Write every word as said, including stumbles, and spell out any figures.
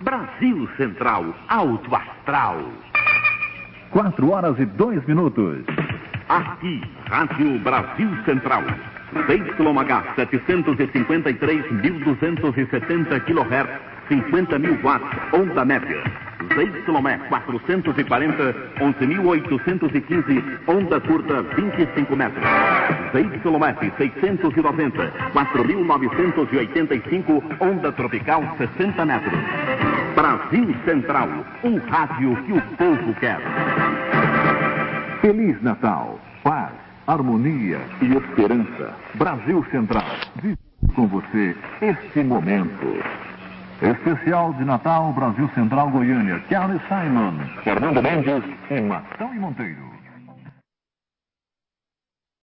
Brasil Central, alto astral. Quatro horas e dois minutos. Aqui, Rádio Brasil Central. C Y H setecentos e cinquenta e três mil duzentos e setenta quilohertz, cinquenta mil watts, onda média. Z Y E quatrocentos e quarenta, onze mil oitocentos e quinze, onda curta, vinte e cinco metros. Z Y F seiscentos e noventa, quatro mil novecentos e oitenta e cinco, onda tropical, sessenta metros. Brasil Central, um rádio que o povo quer. Feliz Natal, paz, harmonia e esperança. Brasil Central, vive com você este momento. Especial de Natal, Brasil Central, Goiânia. Carlos Simon, Fernando Mendes e Matão e Monteiro.